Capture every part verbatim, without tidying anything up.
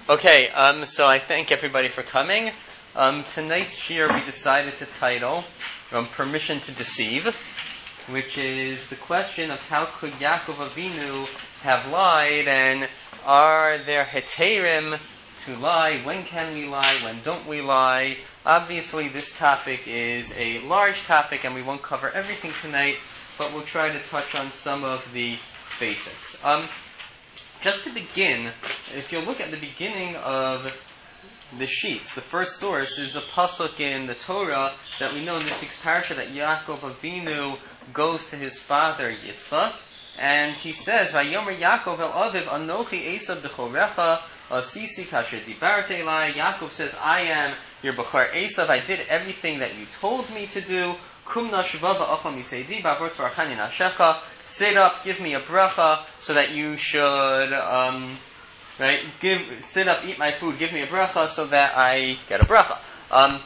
Okay, um, so I thank everybody for coming. Um, tonight's shir we decided to title um, Permission to Deceive, which is the question of how could Yaakov Avinu have lied, and are there heterim to lie? When can we lie? When don't we lie? Obviously this topic is a large topic and we won't cover everything tonight, but we'll try to touch on some of the basics. Um, Just to begin, if you look at the beginning of the sheets, the first source is a pasuk in the Torah that we know in this week's parasha that Yaakov Avinu goes to his father Yitzchak, and he says, "Vayomer Yaakov el Aviv Anochi Esav b'chorecha asisi kasher dibarte elai." Yaakov says, "I am your bechor Esav. I did everything that you told me to do. Kumna shva ba'acham miseidi ba'avor tvarachani nashecha." Sit up, give me a bracha, so that you should, um, right, give, sit up, eat my food, give me a bracha, so that I get a bracha. Um,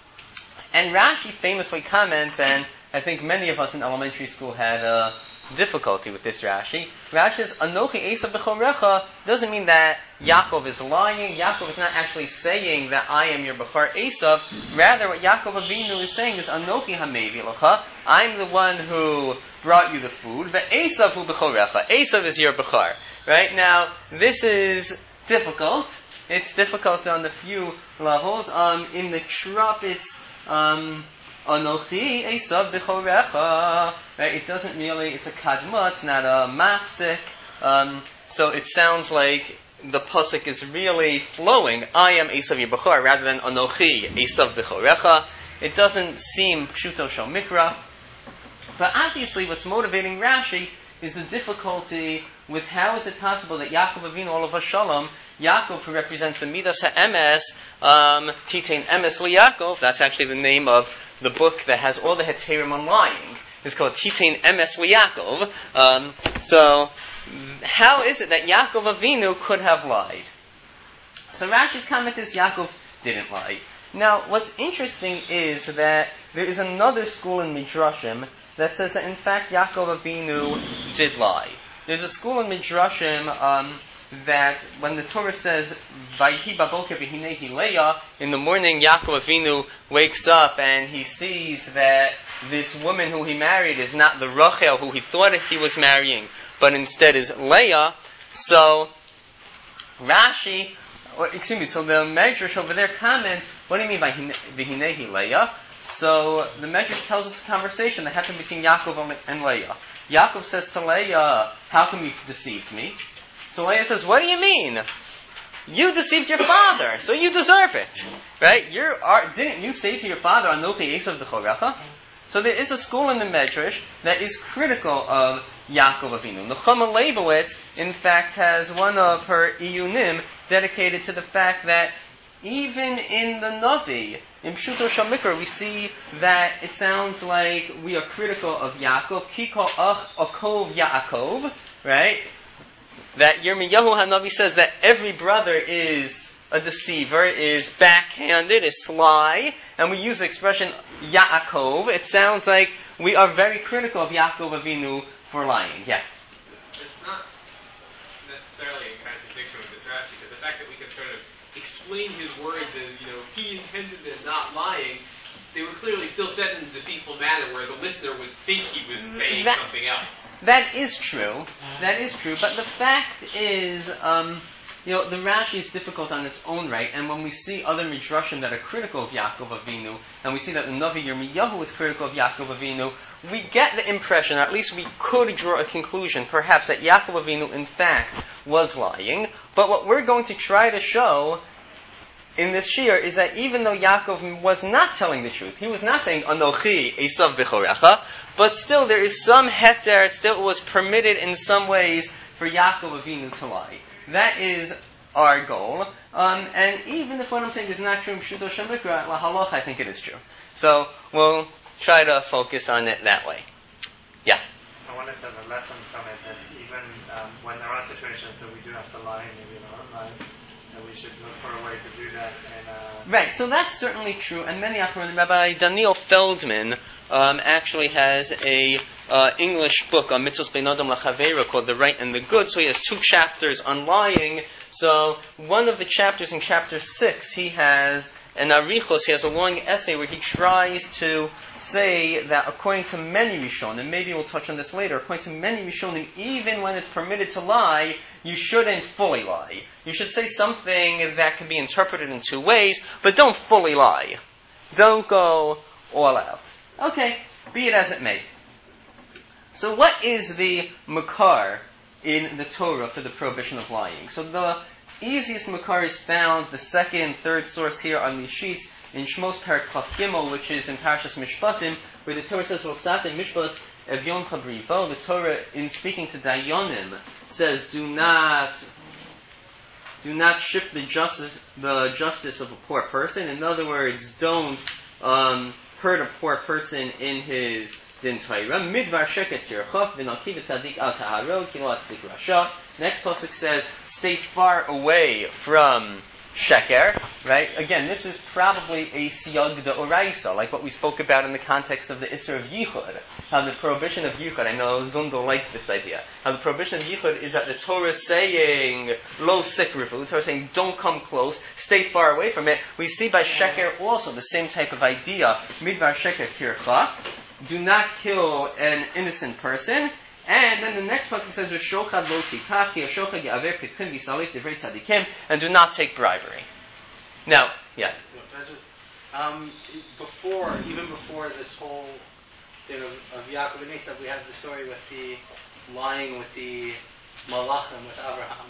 and Rashi famously comments, and I think many of us in elementary school had uh, difficulty with this Rashi. Rashi says, Anochi Esav b'chorecha doesn't mean that Yaakov is lying. Yaakov is not actually saying that I am your bechor Esav. Rather, what Yaakov Avinu is saying is, Anochi hamevi lecha, I'm the one who brought you the food. But Esav hu b'chorecha, Esav is your bechor. Right? Now, this is difficult. It's difficult on a few levels. Um, in the Trop, it's um, Anochi Esav b'chorecha. Right? It doesn't really, it's a kadma, it's not a mafsik. Um, so it sounds like the pasuk is really flowing, I am Esav your bechor, rather than Anochi Esav b'chorecha. It doesn't seem pshuto shel mikra. But obviously what's motivating Rashi is the difficulty with how is it possible that Yaakov Avinu olav hashalom, Yaakov, who represents the Midas HaEmes, um, Titein Emes LiYaakov, that's actually the name of the book that has all the heterim on lying. It's called Titein Emes LiYaakov. Um, so, how is it that Yaakov Avinu could have lied? So Rashi's comment is Yaakov didn't lie. Now, what's interesting is that there is another school in Midrashim that says that in fact Yaakov Avinu did lie. There's a school in Midrashim um, that when the Torah says Vayhi baboker v'hinehi Leah, in the morning Yaakov Avinu wakes up and he sees that this woman who he married is not the Rachel who he thought he was marrying, but instead is Leah. So Rashi, or, excuse me, so the Medrash over there comments, what do you mean by v'hinehi Leah? So the Medrash tells us a conversation that happened between Yaakov and Leah. Yaakov says to Leah, how come you deceived me? So Leah says, what do you mean? You deceived your father, so you deserve it. Right? You're, are, didn't you say to your father, Anochi Esav b'chorecha? So there is a school in the Medrash that is critical of Yaakov Avinu. Nechama Leibowitz, in fact, has one of her iyunim dedicated to the fact that even in the Navi, in Pshuto Shel Mikra, we see that it sounds like we are critical of Yaakov. Kiko ach akov Yaakov, right? That Yirmiyahu HaNavi says that every brother is a deceiver, is backhanded, is sly, and we use the expression Yaakov. It sounds like we are very critical of Yaakov Avinu for lying. Yeah. It's not necessarily in contradiction with this Rashi, because the fact that we can sort of explain his words as, you know, he intended it not lying, they were clearly still said in a deceitful manner where the listener would think he was saying that, something else. That is true. That is true. But the fact is, um, you know, the Rashi is difficult on its own right, and when we see other Midrashim that are critical of Yaakov Avinu, and we see that the Navi Yirmiyahu is critical of Yaakov Avinu, we get the impression, or at least we could draw a conclusion, perhaps, that Yaakov Avinu, in fact, was lying. But what we're going to try to show in this shir is that even though Yaakov was not telling the truth, he was not saying Anochi Esav b'chorecha, but still there is some heter, still it was permitted in some ways for Yaakov Avinu to lie. That is our goal. Um, and even if what I'm saying is not true in Pshuto Shel Mikra, lahalach, I think it is true. So we'll try to focus on it that way. Yeah? Um, I wonder if there's a lesson from it that even um, when there are situations that we do have to lie, maybe in our own lives, that we should look for a way to do that. And, uh, right, so that's certainly true, and many Achronim, Rabbi Daniel Feldman um, actually has a uh, English book on Mitzvos Bein Adam L'Chaveiro called The Right and the Good, so he has two chapters on lying. So one of the chapters, in chapter six, he has an Arichos, he has a long essay where he tries to say that according to many Rishonim, maybe we'll touch on this later, according to many Rishonim, even when it's permitted to lie, you shouldn't fully lie. You should say something that can be interpreted in two ways, but don't fully lie. Don't go all out. Okay, be it as it may. So what is the makar in the Torah for the prohibition of lying? So the easiest makar is found, the second, third source here on these sheets, in Shmos Perek Chaf Gimel, which is in Parashas Mishpatim, where the Torah says, "V'osat mishpat evyon chabrivo." The Torah, in speaking to Dayanim, says, "Do not, do not shift the justice, the justice of a poor person." In other words, don't um, hurt a poor person in his din Torah. Midvar sheket tirchov v'nakiv tzadik al taharo ki lo atzdik rasha. Next pasuk says, "Stay far away from sheker," right? Again, this is probably a siyag de oraisa, like what we spoke about in the context of the Isser of Yichud. How the prohibition of Yichud, I know Zundel liked this idea, how the prohibition of Yichud is that the Torah is saying, lo sikrifu, the Torah is saying, don't come close, stay far away from it. We see by sheker also the same type of idea, midvar sheker tircha, do not kill an innocent person. And then the next pasuk says, "V'shochad lo tikach, ki hashochad ya'aver pitchim v'yisalif divrei tzadikim," and do not take bribery. Now, yeah. Just, um, before, even before this whole thing of, of Yaakov and Esav, we had the story with the lying with the Malachim, with Abraham,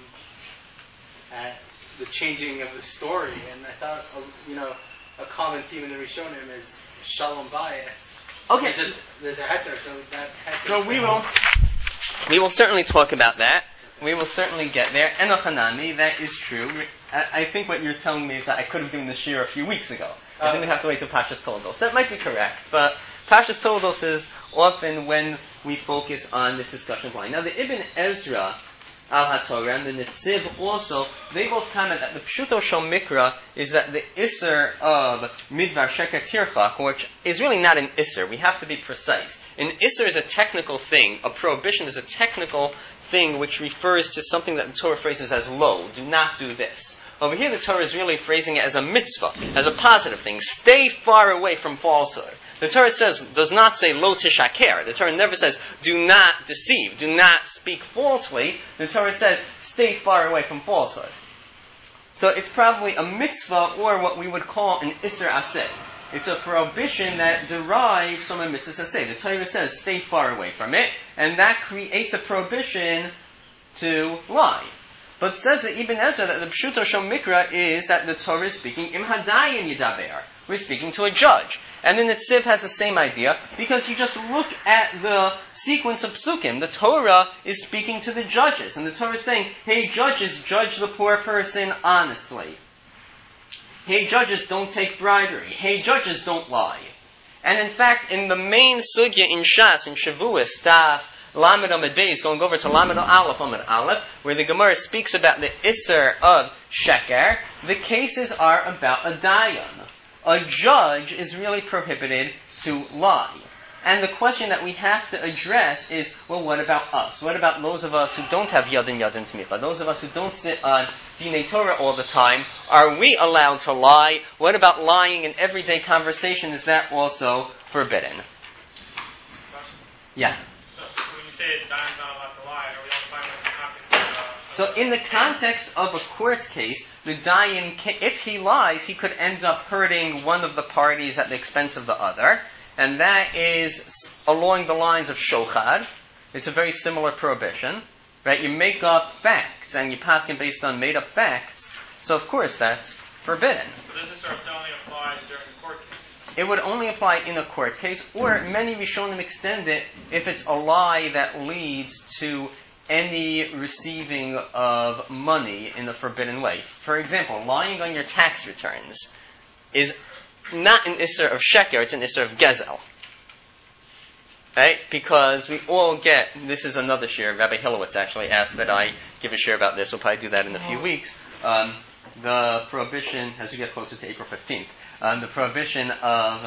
and the changing of the story. And I thought, you know, a common theme in the Rishonim is shalom bayis. Okay. There's, just, there's a heter, so that heter. So we will, we will certainly talk about that. We will certainly get there. Enochanami, that is true. I, I think what you're telling me is that I could have given the shir a few weeks ago. I didn't have to wait till Pashas Toldos. That might be correct, but Pashas Toldos is often when we focus on this discussion of lying. Now, the Ibn Ezra Al HaTorah and the Netziv also, they both comment that the Pshuto Shel Mikra is that the Isser of Midvar Sheker Tirchak, which is really not an Isser, we have to be precise. An Isser is a technical thing, a prohibition is a technical thing which refers to something that the Torah phrases as lo, do not do this. Over here the Torah is really phrasing it as a mitzvah, as a positive thing. Stay far away from falsehood. The Torah says, does not say lo tishaker. The Torah never says, do not deceive, do not speak falsely. The Torah says, stay far away from falsehood. So it's probably a mitzvah or what we would call an isser aseh. It's a prohibition that derives from a mitzvah aseh. The Torah says, stay far away from it, and that creates a prohibition to lie. But it says that Ibn Ezra, that the Pshuto Shel Mikra is that the Torah is speaking im hadayin yidaber. We're speaking to a judge. And then the Tziv has the same idea, because you just look at the sequence of psukim. The Torah is speaking to the judges, and the Torah is saying, hey judges, judge the poor person honestly. Hey judges, don't take bribery. Hey judges, don't lie. And in fact, in the main sugya in Shas, in Shavuos, Daf Lamed Amud Beis, going over to Lamed Aleph Amud Aleph, where the Gemara speaks about the Isser of Sheker, the cases are about a dayan. A judge is really prohibited to lie. And the question that we have to address is, well, what about us? What about those of us who don't have Yad and Yad and Smicha? Those of us who don't sit on Dinei Torah all the time? Are we allowed to lie? What about lying in everyday conversation? Is that also forbidden? Yeah. When you say the Dayan's not allowed to lie, are we all talking about the context of uh, So in the context of a court case, the Dayan, if he lies, he could end up hurting one of the parties at the expense of the other. And that is along the lines of shochad. It's a very similar prohibition. Right? You make up facts, and you pass them based on made up facts. So of course that's forbidden. But does this only apply during the court cases? It would only apply in a court case, or many Rishonim extend it if it's a lie that leads to any receiving of money in a forbidden way. For example, lying on your tax returns is not an isser of sheker, it's an isser of gezel. right? Because we all get, this is another share, Rabbi Hilowitz actually asked that I give a share about this, we'll probably do that in a few weeks. Um, the prohibition, as we get closer to April fifteenth, um, the prohibition of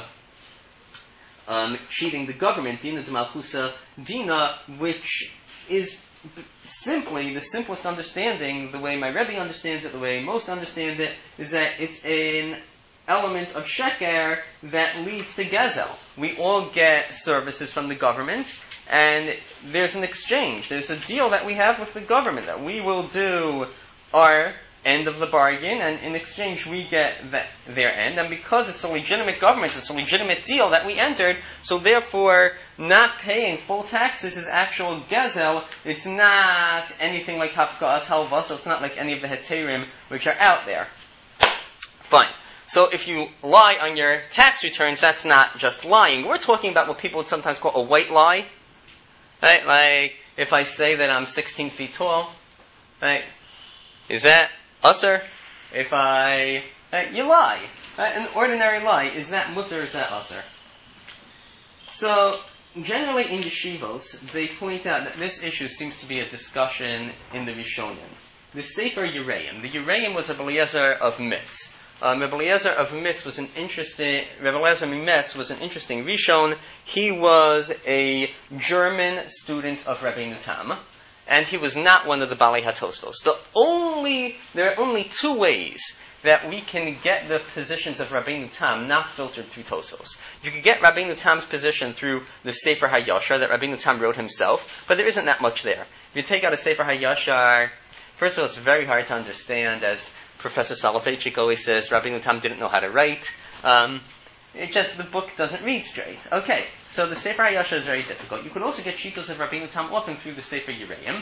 um, cheating the government, Dina de Malchusa Dina, which is simply, the simplest understanding, the way my Rebbe understands it, the way most understand it, is that it's an element of sheker that leads to gezel. We all get services from the government, and there's an exchange. There's a deal that we have with the government that we will do our end of the bargain, and in exchange we get that, their end. And because it's a legitimate government, it's a legitimate deal that we entered, so therefore not paying full taxes is actual gezel. It's not anything like hafka'as halva, so it's not like any of the heterim which are out there. Fine. So if you lie on your tax returns, that's not just lying. We're talking about what people would sometimes call a white lie. Right? Like, if I say that I'm sixteen feet tall, right? Is that usher? If I... Right, you lie. Right? An ordinary lie. Is that mutter or is that usher? So, generally in yeshivos, they point out that this issue seems to be a discussion in the Rishonim. The Sefer Yereim. The Yereim was Rebbe Eliezer of Mitz. Um, Rebbe Eliezer of Mitz was an interesting, Rebbe Eliezer Mitz was an interesting Rishon. He was a German student of Rabbeinu Tam, and he was not one of the Balei HaTosfos. The only, there are only two ways that we can get the positions of Rabbeinu Tam not filtered through Tosfos. You can get Rabbeinu Tam's position through the Sefer HaYashar that Rabbeinu Tam wrote himself, but there isn't that much there. If you take out a Sefer HaYashar, first of all, it's very hard to understand, as Professor Soloveitchik always says, Rabbeinu Tam didn't know how to write. Um, it just, the book doesn't read straight. Okay, so the Sefer HaYashar is very difficult. You could also get shitos of Rabbeinu Tam often through the Sefer Yereim.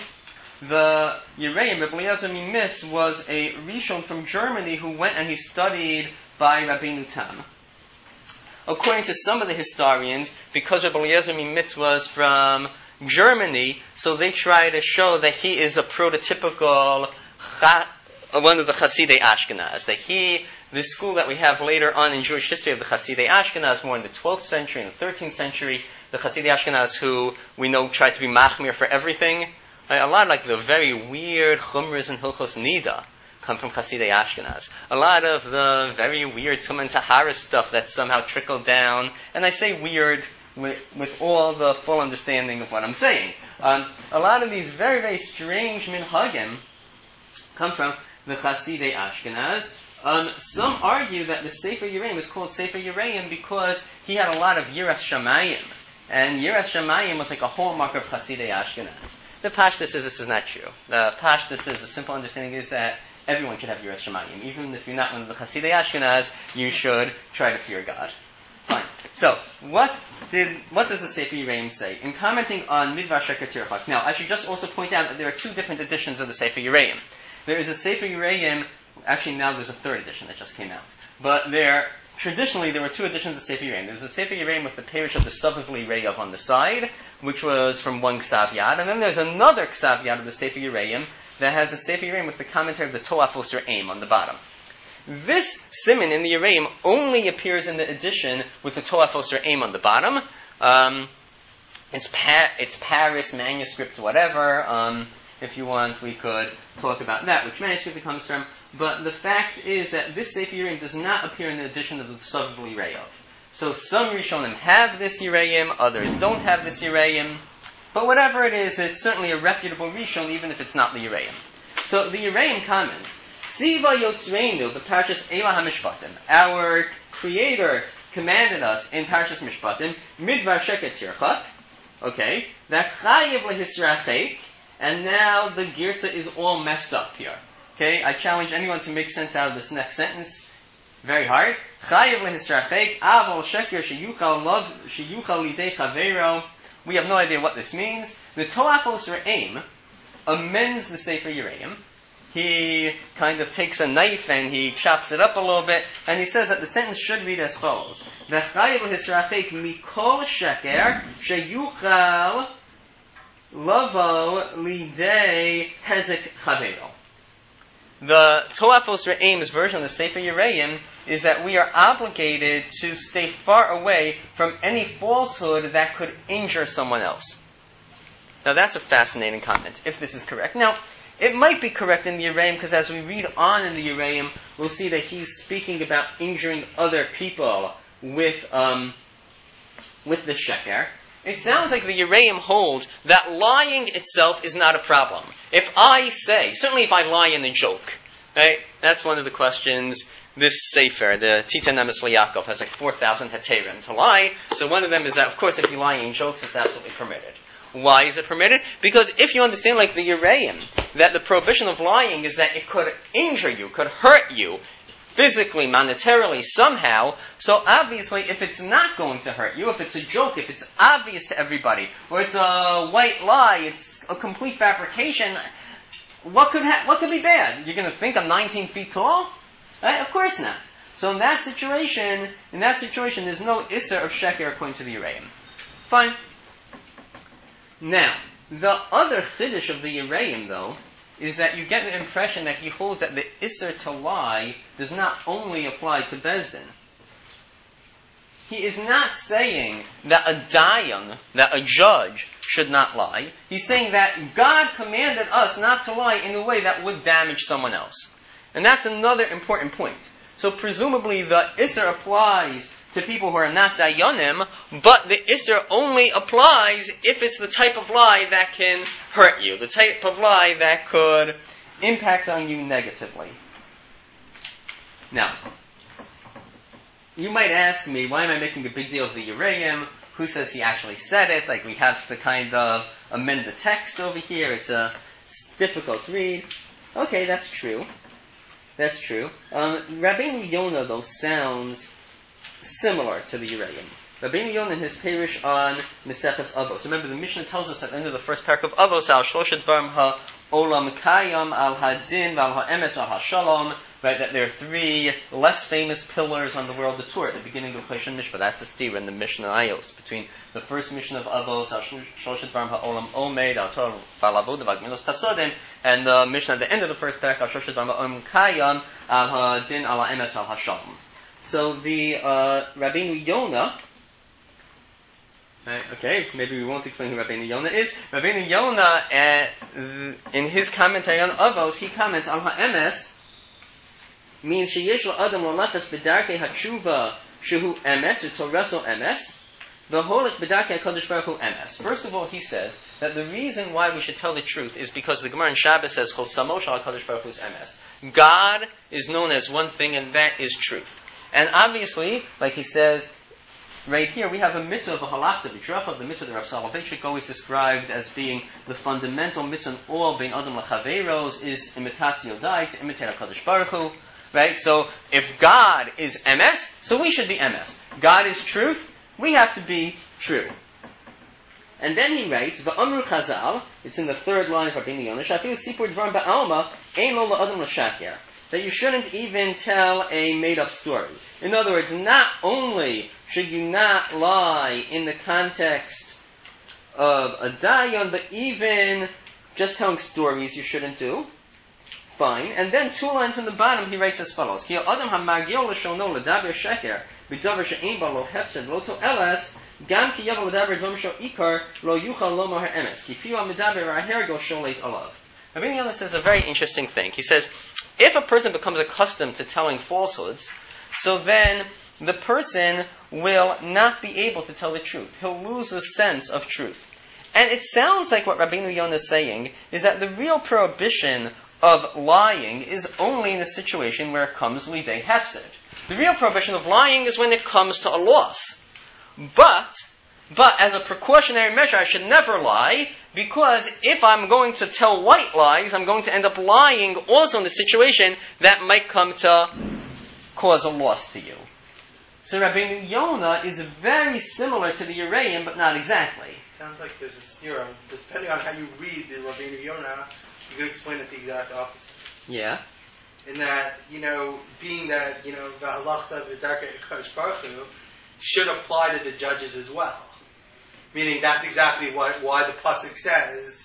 The Yereim, Rebbe Eliezer Mitz, was a Rishon from Germany who went and he studied by Rabbeinu Tam. According to some of the historians, because Rebbe Eliezer Mitz was from Germany, so they try to show that he is a prototypical cha- one of the Hasidei Ashkenaz, that he, the school that we have later on in Jewish history of the Hasidei Ashkenaz, more in the twelfth century and the thirteenth century, the Hasidei Ashkenaz who we know tried to be machmir for everything. A lot like the very weird Chumras and Hilchos Nida come from Hasidei Ashkenaz. A lot of the very weird Tum and Tahara stuff that somehow trickled down, and I say weird with, with all the full understanding of what I'm saying. Um, a lot of these very, very strange minhagim come from the Hasidei Ashkenaz. Um, some argue that the Sefer Yereim is called Sefer Yereim because he had a lot of Yiras Shamayim, and Yiras Shamayim was like a hallmark of Hasidei Ashkenaz. The Pashtus is this is not true. The Pashtus is a simple understanding is that everyone should have Yiras Shamayim. Even if you're not one of the Hasidei Ashkenaz, you should try to fear God. Fine. So, what did what does the Sefer Yereim say? In commenting on Midvar Sheker Tirchak. Now, I should just also point out that there are two different editions of the Sefer Yereim. There is a Sefer Yereim, actually now there's a third edition that just came out. But there, traditionally there were two editions of Sefer Yereim. There's a Sefer Yereim with the parish of the Savavli Reyav on the side, which was from one Ksav Yad, and then there's another Ksav Yad of the Sefer Yereim that has a Sefer Yereim with the commentary of the Toaf Osir Aim on the bottom. This siman in the Yereim only appears in the edition with the Toaf Osir Aim on the bottom. Um, it's, pa- it's Paris manuscript, whatever. Um, If you want, we could talk about that, which manuscript it comes from. But the fact is that this Sefer Yereim does not appear in the edition of the Savavli Reyav. So some Rishonim have this Yereim, others don't have this Yereim. But whatever it is, it's certainly a reputable Rishon, even if it's not the Yereim. So the Yereim comments, Tziva Yotzreinu, the Parshas Eila HaMishpatim. Our Creator commanded us in Parshas Mishpatim, Midvar Sheker Tirchak, okay, that Chayev Lehisrachek, and now the girsa is all messed up here. Okay, I challenge anyone to make sense out of this next sentence. Very hard. Chayev lehisrachek avol sheker sheyuchal lov sheyuchal lidei chavero. We have no idea what this means. The Toaf Osir Aim amends the Sefer Yereim. He kind of takes a knife and he chops it up a little bit, and he says that the sentence should read as follows: The chayev lehisrachek mikol sheker sheyuchal Lavo lidei hezek chavero. the Toafos Re'im's version of the Sefer Yereim is that we are obligated to stay far away from any falsehood that could injure someone else. Now that's a fascinating comment, if this is correct. Now, it might be correct in the Yereim, because as we read on in the Yereim, we'll see that he's speaking about injuring other people with um, with the sheker. It sounds like the Yereim holds that lying itself is not a problem. If I say, certainly if I lie in a joke, right? That's one of the questions. This Sefer, the Titan Emes LeYaakov, has like four thousand heterim to lie. So one of them is that, of course, if you lie in jokes, it's absolutely permitted. Why is it permitted? Because if you understand, like the Yereim, that the prohibition of lying is that it could injure you, could hurt you, physically, monetarily, somehow, so obviously if it's not going to hurt you, if it's a joke, if it's obvious to everybody, or it's a white lie, it's a complete fabrication, what could ha- what could be bad? You're going to think I'm nineteen feet tall? Right? Of course not. So in that situation, in that situation, there's no Isser of Sheker according to the Yereim. Fine. Now, the other chiddush of the Yereim, though, is that you get the impression that he holds that the Isser to lie does not only apply to Bezdin. He is not saying that a dayan, that a judge, should not lie. He's saying that God commanded us not to lie in a way that would damage someone else. And that's another important point. So presumably the Isser applies to people who are not dayanim, but the Isser only applies if it's the type of lie that can hurt you, the type of lie that could impact on you negatively. Now, you might ask me, why am I making a big deal of the Yereim? Who says he actually said it? Like, we have to kind of amend the text over here. It's a it's difficult to read. Okay, that's true. That's true. Um, Rabbeinu Yonah, though, sounds similar to the Yereim. Rabbeinu Yonah in his Perush on Meseches Avos. Remember, the Mishnah tells us at the end of the first parak of Avos, Al Shloshet Dvarim HaOlam Kayam, Al Hadin, Al HaEmes, Al HaShalom, right, that there are three less famous pillars on the world of Torah at the beginning of Choshen Mishpah. That's the steer in the Mishnah Ayos, between the first Mishnah of Avos, Al Shloshet Dvarim HaOlam Omed, Al Torah Falavodah, Al Gemilos Tasodim, and the Mishnah at the end of the first parak, Al Shloshet Dvarim HaOlam Kayam, Al Hadin, Al HaEmes, Al HaShalom. So the uh, Rabbeinu Yonah, right, okay, maybe we won't explain who Rabbeinu Yonah is. Rabbeinu Yonah, uh, in his commentary on Avos, he comments, Al HaEmes means sheyesh la'adam la'lachas b'darkei hatshuva shehu emes, or toreso emes, v'holik b'darkei HaKadosh Baruch Hu emes. First of all, he says that the reason why we should tell the truth is because the Gemara in Shabbos says, Chol samosh HaKadosh Baruch Hu's emes. God is known as one thing, and that is truth. And obviously, like he says, right here, we have a mitzvah of a halakha, the drach of the mitzvah, the Rav Soloveitchik always described as being the fundamental mitzvah in all being Adam Lachaveros is imitatio dai, to imitate HaKadosh Baruch Hu. Right? So, if God is M S, so we should be M S. God is truth, we have to be true. And then he writes, V'amru Chazal, it's in the third line of Rabbeinu Yonah, Shafiu Sipur Dvarim Ba'alma, Ein Lo La'adam L'Shaker. That you shouldn't even tell a made-up story. In other words, not only should you not lie in the context of a dayan, but even just telling stories you shouldn't do. Fine. And then two lines in the bottom, he writes as follows: Ki adam hamagil l'shono l'daber sheker b'daber she'ein ba lo hefsed lo to'elas gam ki yavel l'daber dvam sho ikar lo yuchal lomar ha'emes ki piu ha'medaber ha'hergo sholeit alav. Rabbeinu Yonah says a very interesting thing. He says, if a person becomes accustomed to telling falsehoods, so then the person will not be able to tell the truth. He'll lose the sense of truth. And it sounds like what Rabbeinu Yonah is saying is that the real prohibition of lying is only in a situation where it comes lidei hefsed. The real prohibition of lying is when it comes to a loss. But, but as a precautionary measure, I should never lie, because if I'm going to tell white lies, I'm going to end up lying also in a situation that might come to cause a loss to you. So Rabbeinu Yonah is very similar to the Yereim, but not exactly. Sounds like there's a steer. Depending on how you read the Rabbeinu Yonah, you could explain it the exact opposite. Yeah. In that, you know, being that, you know, the halachta v'darkei HaKadosh Baruch Hu should apply to the judges as well. Meaning that's exactly what why the pasuk says,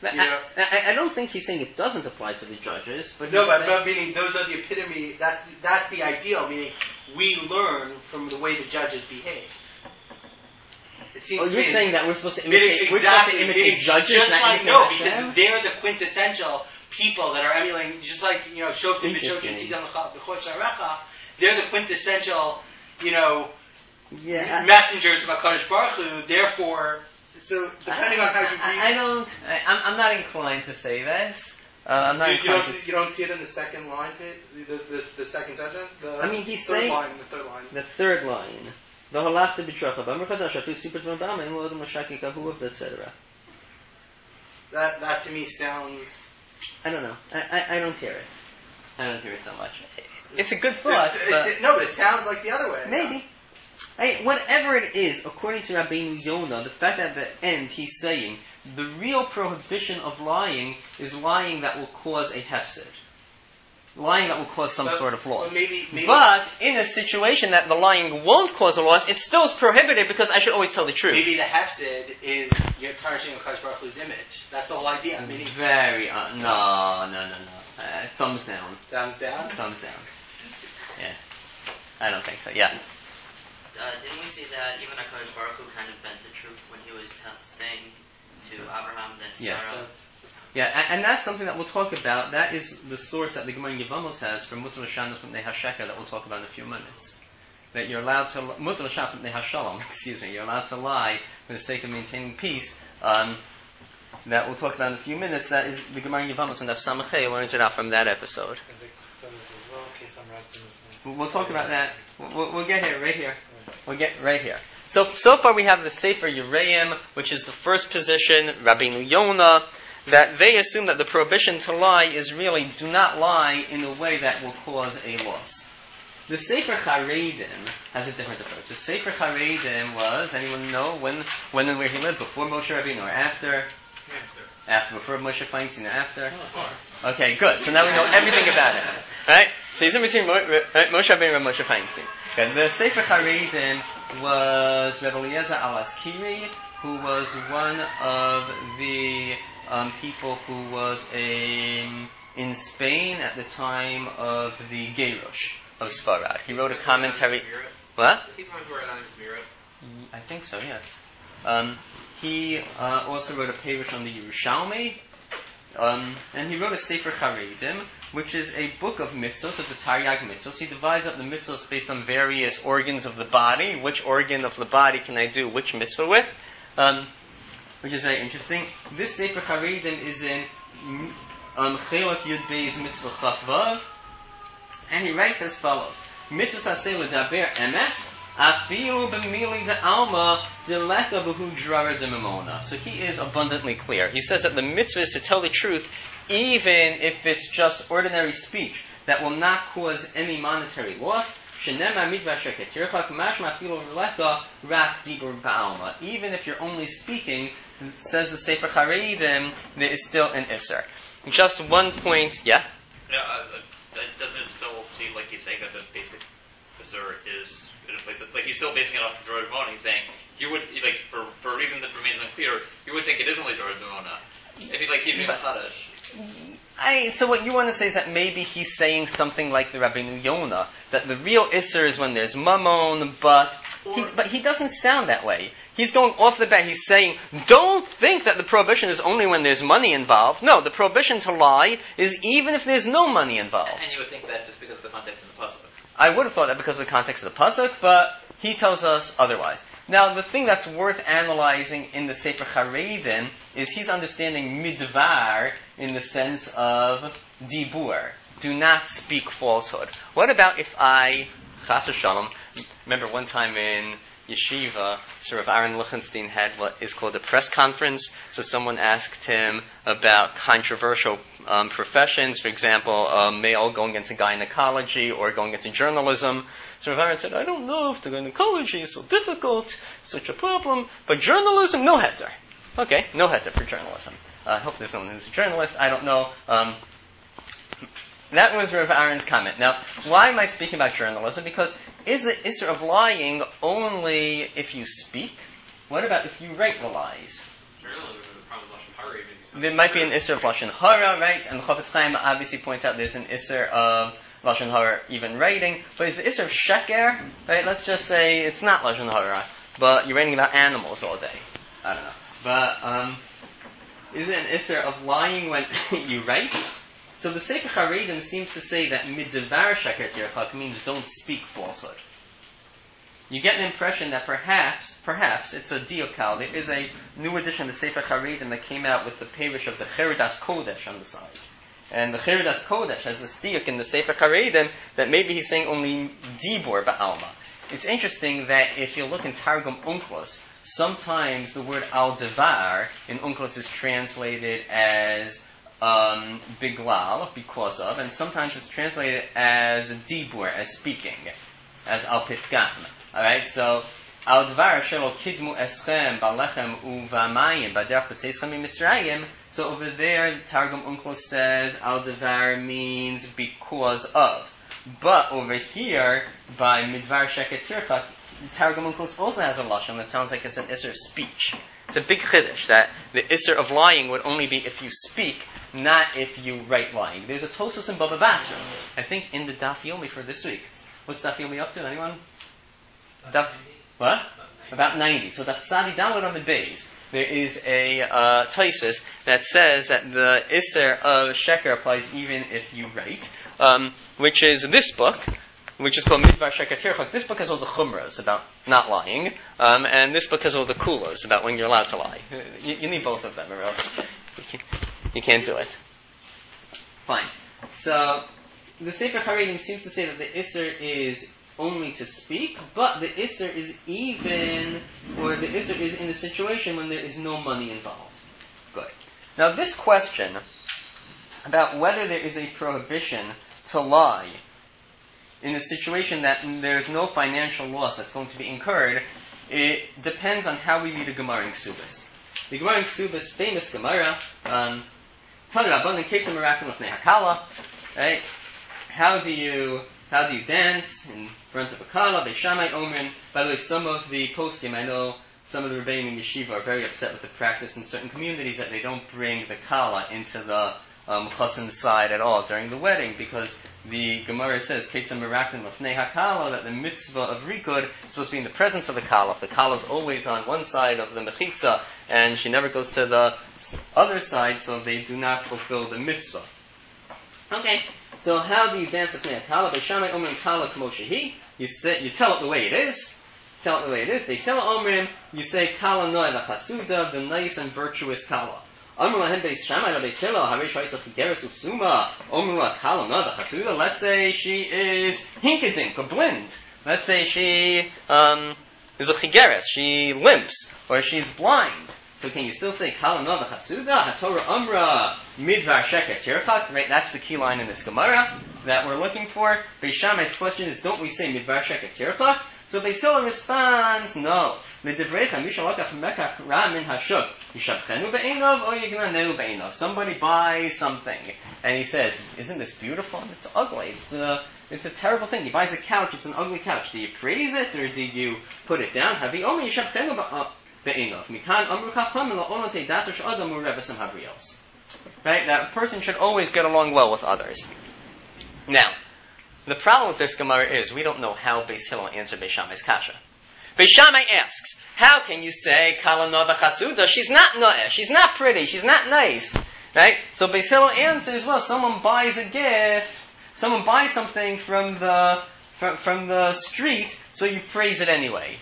I, You know? I, I don't think he's saying it doesn't apply to the judges, but No, he's but, saying, but meaning those are the epitome. That's that's the ideal. Meaning we learn from the way the judges behave. It seems oh, to you're me saying that we're supposed to meaning imitate, exactly, we're supposed to imitate meaning judges, just not like imitate no, Hashem? because they're the quintessential people that are emulating, just like you know, Shoftim Interesting. B'Shoftim Tidam B'Chot Sharecha. They're the quintessential, you know, Yeah, messengers of HaKadosh Baruch Hu. Therefore, so depending I, on how you read, I, I don't. I, I'm, I'm not inclined to say this. Uh, I'm not You, you inclined don't to. see, you don't see it in the second line, page, the, the, the second sentence. The I mean, he's third saying- line, the third line. The third line. The halachta b'tracha b'amr chazal shafu super dvam and lo mashaki kahu et cetera. that that to me sounds. I don't know. I, I, I don't hear it. I don't hear it so much. It's a good thought, It's- but it's- no, but it sounds like the other way. maybe. I, whatever it is, according to Rabbeinu Yonah, the fact that at the end he's saying the real prohibition of lying is lying that will cause a hefsed. Lying that will cause some But- sort of loss. but maybe- maybe- but in a situation that the lying won't cause a loss, it still is prohibited because I should always tell the truth. Maybe the hefsid is you're tarnishing HaKadosh Baruch Hu's image. That's the whole idea. Meaning, Very, uh, no, no, no, no. Uh, thumbs down. thumbs down. Thumbs down. Yeah. I don't think so. Yeah. Uh, didn't we see that even HaKadosh Baruch Hu kind of bent the truth when he was t- saying to Abraham that Sarah... Yes. Yeah, and, and that's something that we'll talk about. That is the source that the Gemara in Yevamos has for Mutar L'Shanos Mipnei HaSheker that we'll talk about in a few minutes. That you're allowed to... Mutar L'Shanos Mipnei HaShalom, excuse me. You're allowed to lie for the sake of maintaining peace. Um, that we'll talk about in a few minutes. That is the Gemara in Yevamos and Daf Samachay learns it out from that episode. We'll, we'll talk about that. We'll, we'll get here, right here. We'll get right here. So, so far we have the Sefer Yereim, which is the first position, Rabbeinu Yonah, that they assume that the prohibition to lie is really do not lie in a way that will cause a loss. The Sefer Charedim has a different approach. The Sefer Charedim was, anyone know when, when and where he lived? Before Moshe Rabbeinu or after? After. After, before Moshe Feinstein or after? Okay, good. So now we know everything about it. Right? So he's in between Mo- right? Moshe Rabbeinu and Moshe Feinstein. Okay, the Sefer Charedim was Rebbe Eliezer Alaskiri, who was one of the um, people who was a, in Spain at the time of the Gerush of Sfarad. He wrote a commentary. What? People who are on Zmira. I think so, yes. Um, he uh, also wrote a parish on the Yerushalmi, um, and he wrote a Sefer Charedim, which is a book of mitzvos, of the Taryag mitzvos. He divides up the mitzvos based on various organs of the body. Which organ of the body can I do which mitzvah with? Um, which is very interesting. This Sefer Charedim is in um, Chelak Yud Beis Mitzvah Chaf Vav, and he writes as follows: Mitzvah Saseh L'Daber Emes, Afilu B'Mili De'alma Dileka B'Hu Drara Demimona. So he is abundantly clear. He says that the mitzvah is to tell the truth, even if it's just ordinary speech that will not cause any monetary loss. Even if you're only speaking, says the Sefer Charedim, there is still an Isser. Just one point, yeah? Yeah, uh, uh, doesn't it still seem like he's saying that the basic Isser is in a place that, like, he's still basing it off of Dorah Demona. He's saying, you would, like, for, for a reason that remains unclear, you would think it is only Dorah Demona. If he's, like, keeping a Chadash. I, so what you want to say is that maybe he's saying something like the Rabbeinu Yonah, that the real Isser is when there's Mammon, but he, but he doesn't sound that way. He's going off the bat, he's saying, don't think that the prohibition is only when there's money involved. No, the prohibition to lie is even if there's no money involved. And you would think that's just because of the context of the Pasuk. I would have thought that because of the context of the Pasuk, but he tells us otherwise. Now, the thing that's worth analyzing in the Sefer Charedim is he's understanding midvar in the sense of dibur. Do not speak falsehood. What about if I, chas v'shalom, remember one time in yeshiva, Sir Rav Aaron Lichtenstein had what is called a press conference. So someone asked him about controversial um, professions, for example, a male going into gynecology or going into journalism. So Rav Aaron said, I don't know if the gynecology is so difficult, such a problem, but journalism, no heter. Okay, no heter for journalism. Uh, I hope there's no one who's a journalist. I don't know. Um, that was Rav Aaron's comment. Now, why am I speaking about journalism? Because is the issue of lying only if you speak? What about if you write the lies? Journalism is a problem with Lashon Hara, even. There might be an Isser of Lashon Hara, right? And the Chofetz Chaim obviously points out there's an Isser of Lashon Hara even writing. But is the Isser of Sheker, right? Let's just say it's not Lashon Hara, but you're writing about animals all day. I don't know. But, um, is it an Isser of lying when you write? So the Sefer Haredim seems to say that midzavar sheker tirchak means don't speak falsehood. You get an impression that perhaps, perhaps it's a diokal. There is a new edition of the Sefer Haredim that came out with the parish of the Cheridas Kodesh on the side. And the Cheridas Kodesh has this diuk in the Sefer Haredim that maybe he's saying only dibor ba'alma. It's interesting that if you look in Targum Unklos, sometimes the word al-devar in Unklos is translated as um, biglal, because of, and sometimes it's translated as dibur, as speaking, as al-pitgam. Alright, so al-devar shelo kidmu eschem balechem uvamayim baderach b'tzeischem mitzrayim. So over there, Targum Unklos says al-devar means because of. But over here, by midvar sheker tirchak, Targum Unklos also has a lashon that sounds like it's an isser of speech. It's a big chiddush that the isser of lying would only be if you speak, not if you write lying. There's a Tosos in Baba Basra, I think in the Daf Yomi for this week. What's Daf Yomi up to? Anyone? Daf, what? About ninety. So Daf Tzadi download on the base. There is a uh, Tosfos that says that the isser of sheker applies even if you write, um, which is this book, which is called Midvar Sheker Tirchak. This book has all the chumras about not lying, um, and this book has all the kulas about when you're allowed to lie. You, you need both of them, or else you can't, you can't do it. Fine. So the Sefer Haredim seems to say that the isser is only to speak, but the isser is even, or the isser is in a situation when there is no money involved. Good. Now this question about whether there is a prohibition to lie in a situation that there's no financial loss that's going to be incurred, it depends on how we read the Gemara in Ksubas. The Gemara in Ksubas, famous Gemara, um, right? How do you how do you dance in front of a kala? Beis Shammai Omen. By the way, some of the poskim, I know some of the Rebbeim in Yeshiva are very upset with the practice in certain communities that they don't bring the kala into the Um, chassan's side at all during the wedding, because the Gemara says Ketzam Merakim Lefnei HaKala, that the mitzvah of Rikud is supposed to be in the presence of the Kala. The Kala is always on one side of the Mechitza and she never goes to the other side, so they do not fulfill the mitzvah. Okay, so how do you dance Lefnei HaKala? Beis Shammai Omrim Kala K'mo Shehi. You say, you tell it the way it is. Tell it the way it is. They sell Omrim. You say Kala Noy Lachasuda, the nice and virtuous Kala. Let's say she is hinkadink, or blind. Let's say she um, is a chigeres, she limps, or she's blind. So can you still say Kala Nova Chasuda? Hatorah Umra Midvar Sheker Tirchak? Right, that's the key line in this Gemara that we're looking for. Beis Shammai's question is, don't we say Midvar Sheker Tirchak? So Beis Hillel responds, no. Somebody buys something, and he says, isn't this beautiful? It's ugly. It's, uh, it's a terrible thing. He buys a couch, it's an ugly couch. Do you praise it, or do you put it down? Right? That person should always get along well with others. Now, the problem with this Gemara is we don't know how Beis Hillel answered Beis Shammai's kasha. Beis Shammai asks, how can you say Kala Nova Chasuda? She's not noeh, she's not pretty, she's not nice. Right? So Beis Hillel answers, well, someone buys a gift, someone buys something from the from, from the street, so you praise it anyway.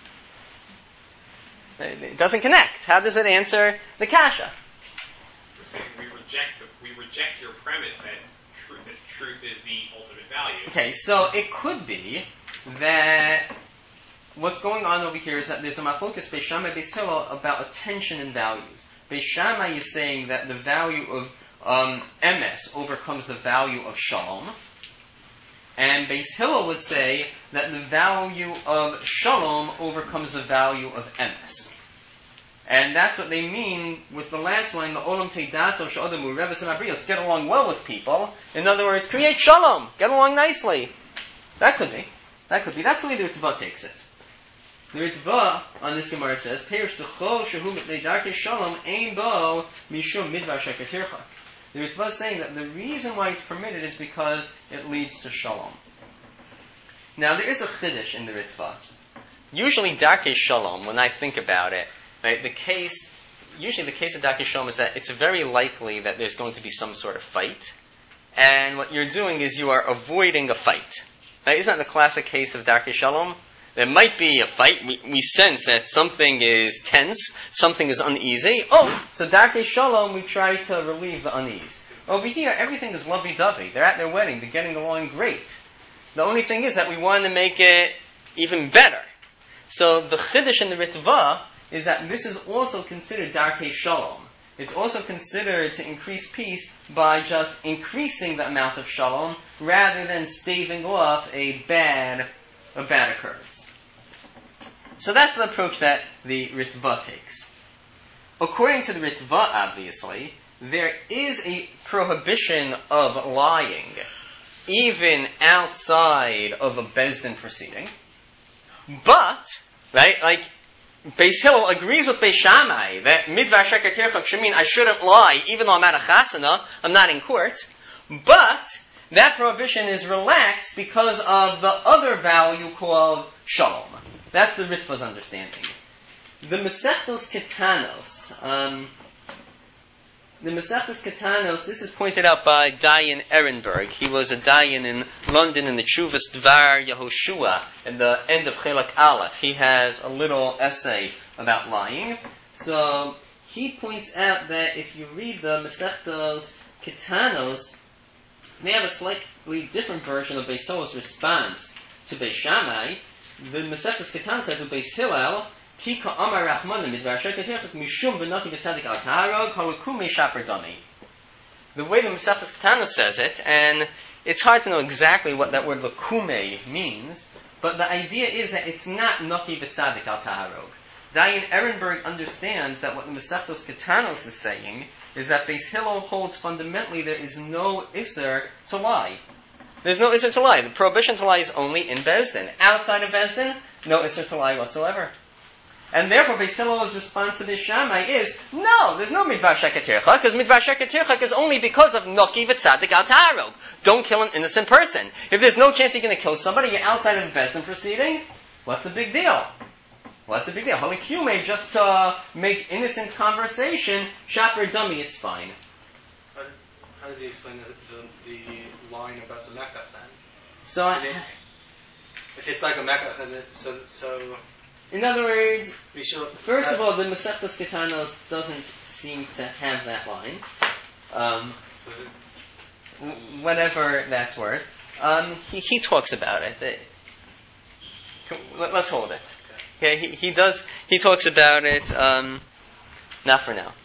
It doesn't connect. How does it answer the kasha? We're saying we reject the, we reject your premise that truth, that truth is the ultimate value. Okay, so it could be that what's going on over here is that there's a machlokas Beis Shammai Beis Hillel about attention and values. Beis Shammai is saying that the value of um, emes overcomes the value of shalom, and Beis Hillel would say that the value of shalom overcomes the value of emes. And that's what they mean with the last line, the olam teidato she'adamu reves abrios, get along well with people. In other words, create shalom, get along nicely. That could be. That could be. That's the way the Ritva takes it. The Ritva on this Gemara says, Perish D'chol Shehu Mitnei Darkei Shalom Ein Bo Mishum Midvar Sheker Tirchak. The Ritva is saying that the reason why it's permitted is because it leads to Shalom. Now there is a chiddush in the Ritva. Usually Darkei Shalom, when I think about it, right, the case, usually the case of Darkei Shalom is that it's very likely that there's going to be some sort of fight, and what you're doing is you are avoiding a fight. Right? Isn't that the classic case of Darkei Shalom? There might be a fight. We, we sense that something is tense, something is uneasy. Oh, so Darkei Shalom, we try to relieve the unease. Over here, everything is lovey-dovey. They're at their wedding. They're getting along great. The only thing is that we want to make it even better. So the chiddush in the Ritva is that this is also considered Darkei Shalom. It's also considered to increase peace by just increasing the amount of Shalom rather than staving off a bad, a bad occurrence. So that's the approach that the Ritva takes. According to the Ritva, obviously, there is a prohibition of lying, even outside of a Bezdin proceeding. But, right, like, Beis Hillel agrees with Beis Shammai that Midvar Sheker Tirchak should mean I shouldn't lie, even though I'm at a chasana, I'm not in court. But that prohibition is relaxed because of the other value called Shalom. That's the Ritva's understanding. The Masechtos Ketanos, um, the Masechtos Ketanos, this is pointed out by Dayan Ehrenberg. He was a Dayan in London in the Chuvas Dvar Yehoshua at the end of Chelak Aleph. He has a little essay about lying. So he points out that if you read the Masechtos Ketanos, they have a slightly different version of Beis Hillel's response to Beis Shammai. The Masechtas Ketanos says of Beis Hillel, Kika Amar Rachmanim Midvar Sheker Tirchak Mishum V'Naki V'Tzadik Al Taharog Halakume Shaper Dami. The way the Masechtas Ketanos says it, and it's hard to know exactly what that word Lakume means, but the idea is that it's not Naki V'Tzadik Al Taharog. Dayan Ehrenberg understands that what the Masechtas Ketanos is saying is that Beis Hillel holds fundamentally there is no Isser to lie. There's no Isser to lie. The prohibition to lie is only in Bezdin. Outside of Bezdin, no Isser to lie whatsoever. And therefore, Beis Hillel's response to Beis Shammai is, no, there's no Midvar Sheker Tirchak, because Midvar Sheker Tirchak is only because of Noki V'Tzadik Al Taharog. Don't kill an innocent person. If there's no chance you're going to kill somebody, you're outside of the Bezdin proceeding, what's the big deal? What's the big deal? Halikume, just to make innocent conversation, Shaper Dummy, it's fine. How does he explain the, the, the line about the Mekach then? So, I, if it's like a Mekach, then it, so so. In other words, we should, first of all, the Masechtas Ketanos doesn't seem to have that line. Um, so, w- whatever that's worth. Um, he, he talks about it. it let, let's hold it. Okay, he, he does. He talks about it. Um, not for now.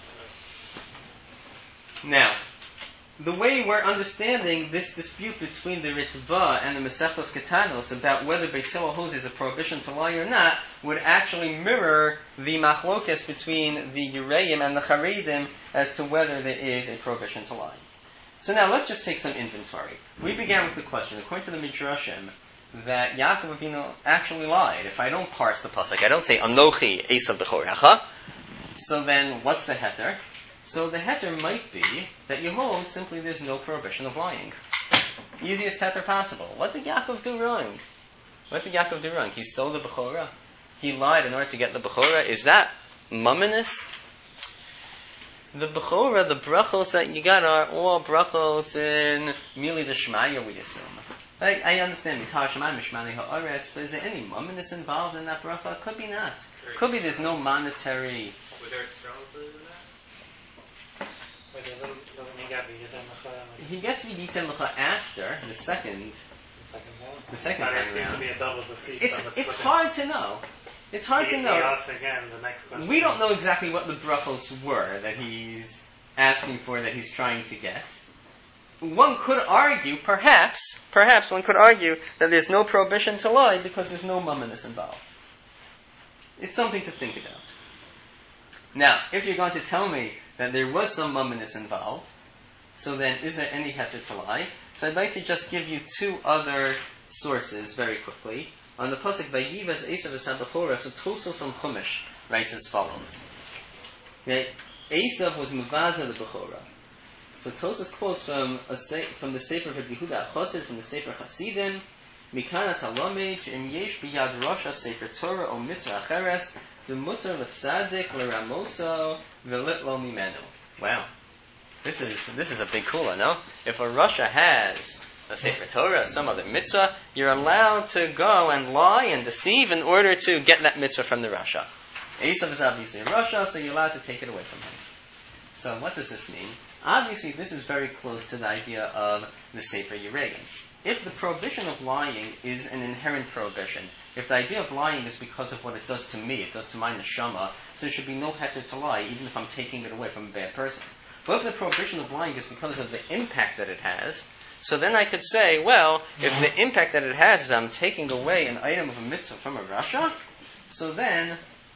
Now. The way we're understanding this dispute between the Ritva and the Masechtos Ketanos about whether Beis Hillel holds is a prohibition to lie or not would actually mirror the machlokes between the Yereim and the Charedim as to whether there is a prohibition to lie. So now let's just take some inventory. We began with the question, according to the Midrashim, that Yaakov Avinu actually lied. If I don't parse the pasuk, I don't say Anochi Esav B'chorecha, so then what's the heter? So the heter might be that you hold simply there's no prohibition of lying. Easiest heter possible. What did Yaakov do wrong? What did Yaakov do wrong? He stole the Bechorah. He lied in order to get the Bechorah. Is that mumminous? The Bechorah, the brachos that you got are all brachos in Mili Deshmaya, we assume. I, I understand Mitar Shema Mishmani Ha'aretz, but is there any mumminess involved in that bracha? Could be not. Could be there's no monetary. Was there strong proof in that? Doesn't he get V'yitem L'cha? He gets V'yitem L'cha after the second. The second one. The second But time it seems to around. be a double deceit. It's so it's looking- hard to know. It's hard he, to know. He asks again the next question. We don't know exactly what the brachos were that he's asking for, that he's trying to get. One could argue, perhaps, perhaps one could argue that there's no prohibition to lie because there's no mumminess involved. It's something to think about. Now, if you're going to tell me that there was some mumminess involved, so then is there any heter to lie? So I'd like to just give you two other sources very quickly. on the pasuk Vayivas Esav Esabachora, so Tosos on Chumash writes as follows. Okay, Esav was Mavaza the Bechora. So Tosos quotes from a, from the Sefer of Yehuda Chosid, from the Sefer Hasidim, Mikana Talomid, Im Yesh Biyad Rosha Sefer Torah O Mitzvah Acheres, the Mutter L'Tzadik L'Ramoso V'Lit Lo Mimenu. Wow. This is this is a big kula, no? If a Rasha has a Sefer Torah, some other mitzvah, you're allowed to go and lie and deceive in order to get that mitzvah from the Rasha. Esav is obviously a Rasha, so you're allowed to take it away from him. So what does this mean? Obviously, this is very close to the idea of the Sefer Yeregim. If the prohibition of lying is an inherent prohibition, if the idea of lying is because of what it does to me, it does to my neshama, so there should be no heter to lie, even if I'm taking it away from a bad person. But if the prohibition of lying is because of the impact that it has, so then I could say, well, if the impact that it has is I'm taking away an item of a mitzvah from a rasha, so then,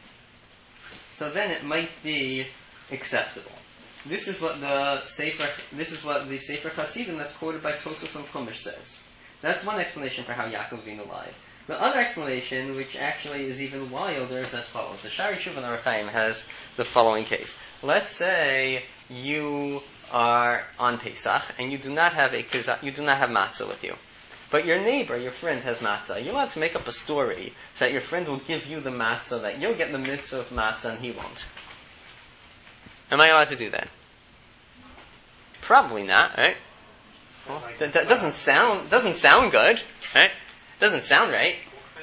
so then it might be acceptable. This is what the Sefer, this is what the Sefer Hasidim that's quoted by Tosos on Chumash says. That's one explanation for how Yaakov Avinu lied. The other explanation, which actually is even wilder, is as follows. The Shari Shuvan Orach Chaim has the following case. Let's say you are on Pesach and you do not have a you do not have matzah with you, but your neighbor, your friend, has matzah. You're allowed to make up a story so that your friend will give you the matzah, that you'll get the mitzvah of matzah and he won't. Am I allowed to do that? Probably not, right? Well, that, that doesn't sound doesn't sound good, right? Doesn't sound right.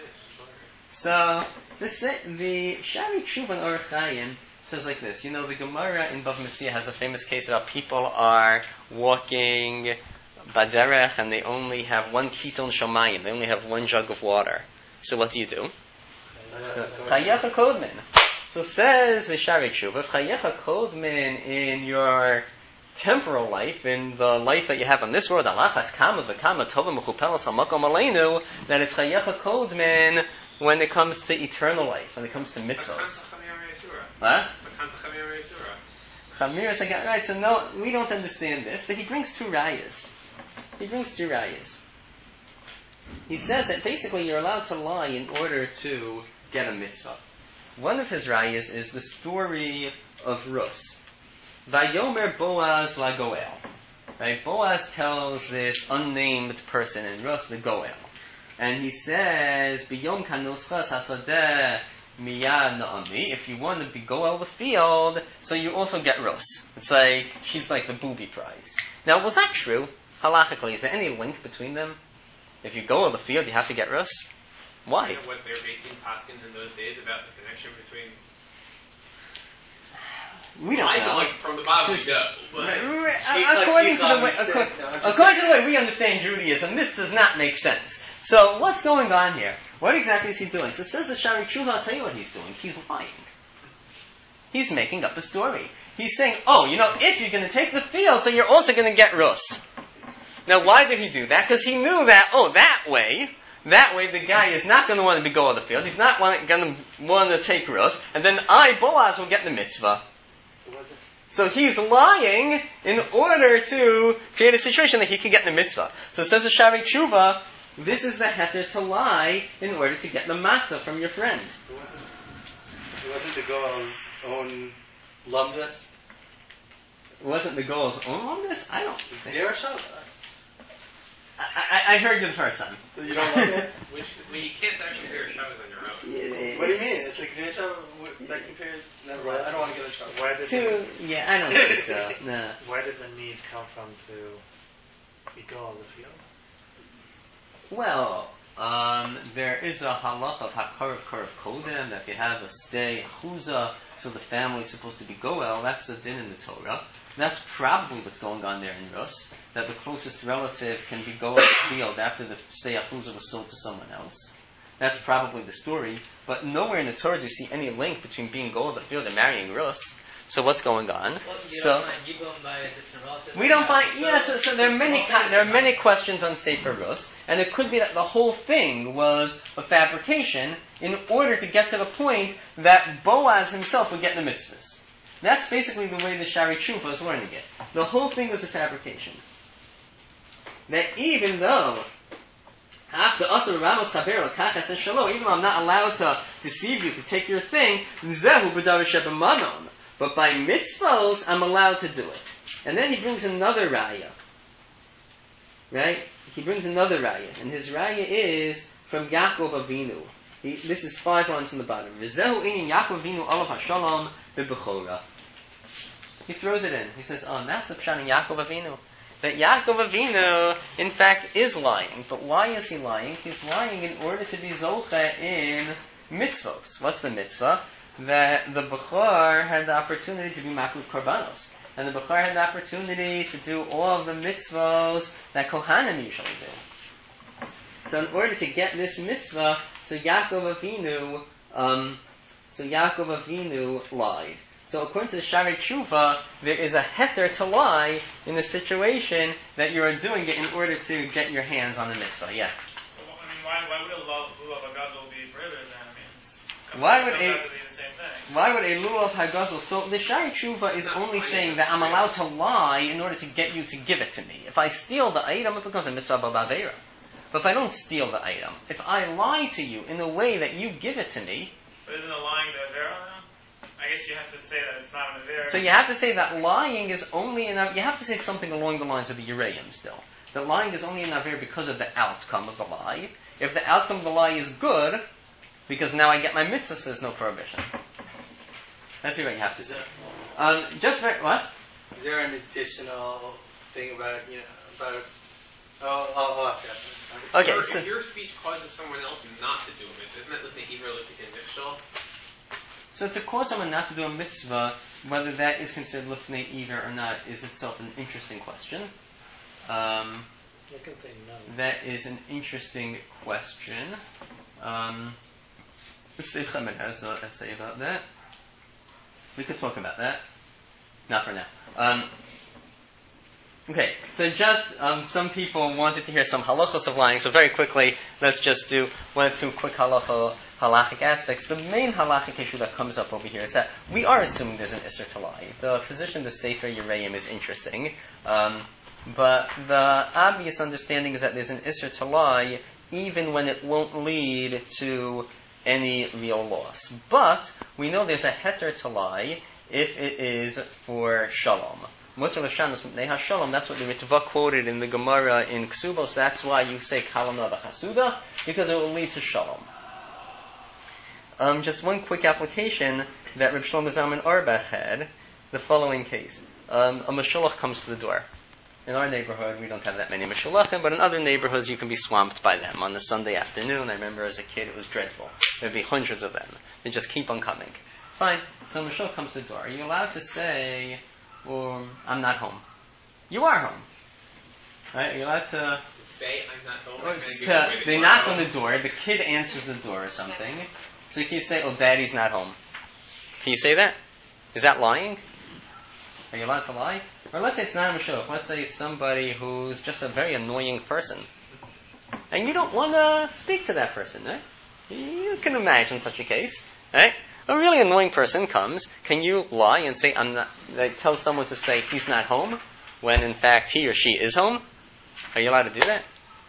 So the the Shari Tshuvan Orach Chaim says like this. You know, the Gemara in Bava Metzia has a famous case about people are walking baderech and they only have one kiton shamayim. They only have one jug of water. So what do you do? Chayecha kodmin. So says the Shari Tshuva, Chayecha kodmin in your temporal life, in the life that you have on this world, alachas kama v'kama tova mechupelas hamakom aleinu, that it's chayecha kodmin when it comes to eternal life, when it comes to mitzvahs. What? Chamir is again, right? So no, we don't understand this, but he brings two rayas. He brings two rayas. He says that basically you're allowed to lie in order to get a mitzvah. One of his rayas is the story of Rus. Vayomer Boaz la Goel. Right? Boaz tells this unnamed person in Rus, the Goel. And he says, Biyom kanuschas hasadeh miyad na'ami. If you want to be Goel the field, so you also get Rus. It's like, she's like the booby prize. Now, was that true? Halachically, is there any link between them? If you Goel the field, you have to get Rus? Why? You know what their eighteen paskins in those days about the connection between... We don't I know. like from the Bible we know. But according, to the way, according, according to the way we understand Judaism, this does not make sense. So what's going on here? What exactly is he doing? So it says the Shari Tshuva, I'll tell you what he's doing. He's lying. He's making up a story. He's saying, oh, you know, if you're going to take the field, so you're also going to get Rus. Now why did he do that? Because he knew that, oh, that way... That way the guy is not going to want to be go on the field. He's not going to want to take Rus. And then I, Boaz, will get the mitzvah. So he's lying in order to create a situation that he can get the mitzvah. So it says the Shari Tshuva, this is the heter to lie in order to get the matzah from your friend. It wasn't, it wasn't the Goel's own lumdus? It wasn't the Goel's own lumdus? I don't think. Zero shot? I, I, I heard you the first time. You don't like it? Which, well, you can't actually hear Shabbos on your own. Yeah, What do you mean? It's like zero shot that compares. Never mind. I don't want to get in trouble. Where did, To, the, yeah, I don't think so. No. where did the need come from to be go on the field? Well, um, there is a halach of hakarav karav kodem, that if you have a stay chuzah, so the family is supposed to be goel, that's a din in the Torah. That's probably what's going on there in Rus, that the closest relative can be goel the field after the stay chuzah was sold to someone else. That's probably the story, but nowhere in the Torah do you see any link between being goel the field and marrying Rus. So what's going on? Well, you so don't find Yibum by a distant relative. we don't find. So, Yeah, so, so there are many all there are many questions on Sefer Rus, and it could be that the whole thing was a fabrication in order to get to the point that Boaz himself would get the mitzvahs. That's basically the way the Shari Tshuva is learning it. The whole thing was a fabrication. That even though After Asur Ramos Chaber L'Kachas and Shalom, even though I'm not allowed to deceive you, to take your thing, Zehu B'Davar Shebemanon. But by mitzvos, I'm allowed to do it. And then he brings another raya. Right? He brings another raya. And his raya is from Yaakov Avinu. He, this is five lines on the bottom. Zehu Inin Yaakov Avinu Olav HaShalom B'Bechora. He throws it in. He says, oh, that's the pshat in Yaakov Avinu. That Yaakov Avinu, in fact, is lying. But why is he lying? He's lying in order to be zocha in mitzvos. What's the mitzvah? That the Bechor had the opportunity to be makluv korbanos. And the Bechor had the opportunity to do all of the mitzvos that Kohanim usually do. So in order to get this mitzvah, so Yaakov Avinu, um, so Yaakov Avinu lied. So according to the Shari Tshuva, there is a heter to lie in the situation that you are doing it in order to get your hands on the mitzvah. Yeah. So I mean, why, why would a lulav hagazel be prohibited then? I mean, it's, why would it a have to be the same thing. why would a lulav hagazel? So the Shari Tshuva is only saying that I'm allowed to lie in order to get you to give it to me. If I steal the item, it becomes a mitzvah b'aveira. But if I don't steal the item, if I lie to you in a way that you give it to me, but isn't a lying the avera now? I guess you have to say that it's not an avera. So you have to say that lying is only an you have to say something along the lines of the Uraim still. That lying is only an aver because of the outcome of the lie. If the outcome of the lie is good, because now I get my mitzvah, so there's no prohibition. That's what you have to say. Um, just very, what? Is there an additional thing about you know about? Oh, I'll, I'll ask you after. Okay. Or So, if your speech causes someone else not to do a mitzvah, isn't that lifting either lifting conditional? so to cause someone not to do a mitzvah, whether that is considered lifnei either or not, is itself an interesting question. Um, I can say no. that is an interesting question. Um, the Seif Chamed has an essay about that. We could talk about that. Not for now. Um, okay, so just um, some people wanted to hear some halachos of lying, so very quickly, let's just do one or two quick halacha, halachic aspects. The main halachic issue that comes up over here is that we are assuming there's an isser to lie. The position of the Sefer Yereim is interesting, um, but the obvious understanding is that there's an isser to lie even when it won't lead to any real loss. But we know there's a heter to lie if it is for shalom. Mutar l'shanos mipnei hashalom. That's what the Ritva quoted in the Gemara in Ksubos. That's why you say kalana v'chasuda, because it will lead to shalom. Um, just one quick application that Reb Shlomo Zalman Auerbach had. The following case: um, a mashulach comes to the door. In our neighborhood, we don't have that many mashulachim, but in other neighborhoods, you can be swamped by them. On a Sunday afternoon, I remember as a kid, it was dreadful. There'd be hundreds of them. They just keep on coming. Fine. So a mashulach comes to the door. Are you allowed to say, well, I'm not home? You are home. Right? Are you allowed to... Say I'm not home. Or I'm it's gonna to give they away knock tomorrow. on the door, the kid answers the door or something. So if you say, oh, daddy's not home. Can you say that? Is that lying? Are you allowed to lie? Or let's say it's not a mashulach. Let's say it's somebody who's just a very annoying person. And you don't want to speak to that person, right? You can imagine such a case, right? A really annoying person comes. Can you lie and say, I'm not, like, tell someone to say he's not home when in fact he or she is home? Are you allowed to do that?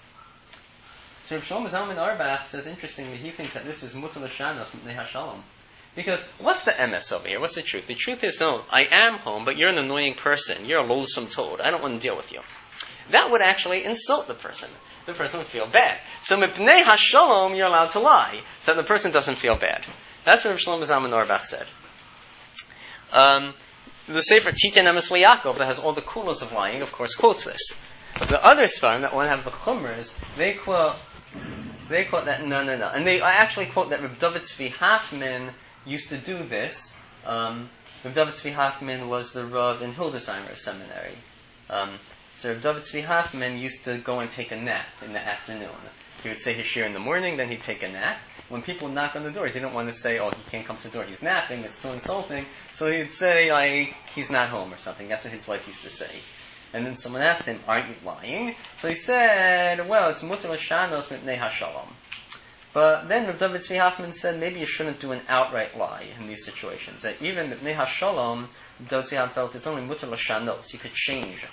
So Reb Shlomo Zalman Auerbach says, interestingly, he thinks that this is mutar l'shanos mipnei hashalom. Because what's the M S over here? What's the truth? The truth is, no, I am home, but you're an annoying person. You're a loathsome toad. I don't want to deal with you. That would actually insult the person. The person would feel bad. So mipnei hashalom, you're allowed to lie, so that the person doesn't feel bad. That's what Reb Shlomo Zalman Auerbach said. Um, the Sefer Titen Emes LeYaakov, that has all the kulos of lying, of course, quotes this. But the other Sfarim that want to have the chumras, they quote, they quote that no, no, no, and they actually quote that Reb David Tzvi Hoffman used to do this. Um, Reb David Tzvi Hoffman was the Rav in Hildesheimer Seminary. Um, so Reb David Tzvi Hoffman used to go and take a nap in the afternoon. He would say his shir in the morning, then he'd take a nap. When people would knock on the door, he didn't want to say, oh, he can't come to the door, he's napping, it's too insulting. So he'd say, like, he's not home or something. That's what his wife used to say. And then someone asked him, aren't you lying? So he said, well, it's mutar l'shanos mipnei hashalom. But then Reb David Tzvi Hoffman said, maybe you shouldn't do an outright lie in these situations. That even mipnei hashalom, Reb David Tzvi Hoffman felt it's only mutar l'shanos. You could change it.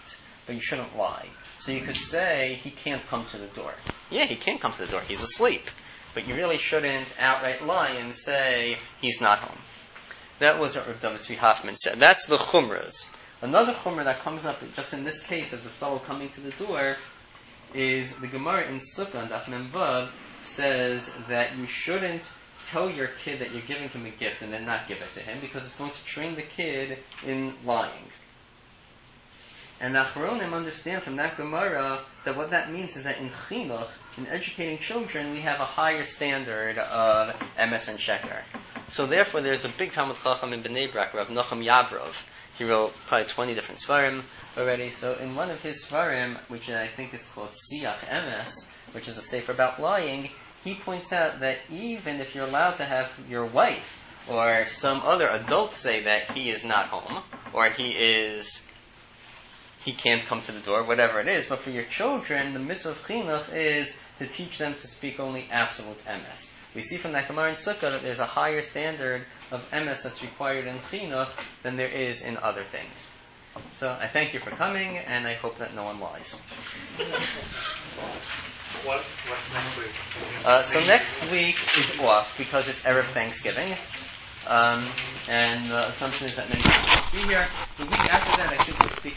but you shouldn't lie. So you could say he can't come to the door. Yeah, he can't come to the door. He's asleep. But you really shouldn't outright lie and say he's not home. That was what Rav David Tzvi Hoffman said. That's the chumras. Another chumrah that comes up just in this case of the fellow coming to the door is the Gemara in Sukkah and Daf Mem Vav says that you shouldn't tell your kid that you're giving him a gift and then not give it to him because it's going to train the kid in lying. And the Achronim understand from that Gemara that what that means is that in chinuch, in educating children, we have a higher standard of emes and sheker. So therefore, there's a big Talmud Chacham in Bnei Brak, Rav Nachum Yabrov. He wrote probably twenty different svarim already. So in one of his svarim, which I think is called Siach Emes, which is a sefer about lying, he points out that even if you're allowed to have your wife or some other adult say that he is not home, or he is he can't come to the door, whatever it is, but for your children, the mitzvah of chinuch is to teach them to speak only absolute emes. We see from that Gemara in Sukkah that there's a higher standard of emes that's required in chinuch than there is in other things. So I thank you for coming, and I hope that no one lies. What, what's next week? Uh, so next week is off because it's Erev Thanksgiving. Um, and the assumption is that many people will be here. The week after that, I think we'll speak